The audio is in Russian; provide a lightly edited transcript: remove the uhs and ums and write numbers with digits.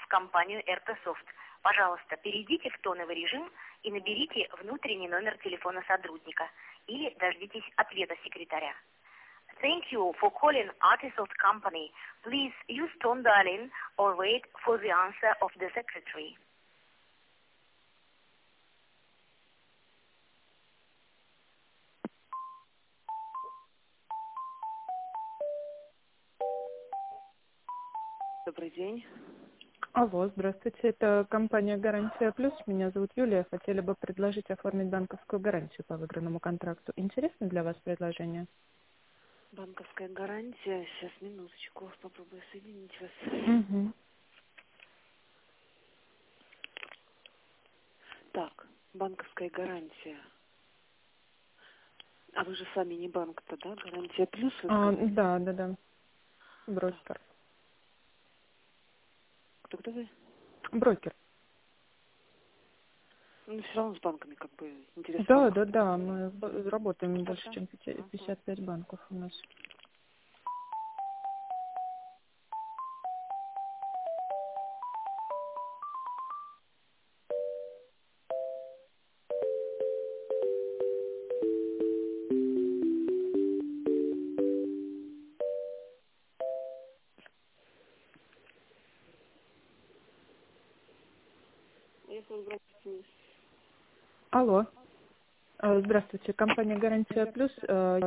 компанию РТ-Софт. Пожалуйста, перейдите в тоновый режим и наберите внутренний номер телефона сотрудника или дождитесь ответа секретаря. Thank you for calling Artisoft Company. Please use tone dial-in or wait for the answer of the secretary. Добрый день. Алло, здравствуйте. Это компания «Гарантия Плюс». Меня зовут Юлия. Хотели бы предложить оформить банковскую гарантию по выигранному контракту. Интересно для вас предложение? Банковская гарантия. Сейчас, минуточку, попробую соединить вас. Угу. Так, банковская гарантия. А вы же сами не банк-то, да? Гарантия плюс, вы сказали? Да. Так, Брокер. кто вы? Брокер. Ну, все равно с банками, как бы, интерес банков. Да. Мы работаем Так, больше, да? чем 55 банков у нас. Алло. Здравствуйте. Компания «Гарантия Плюс».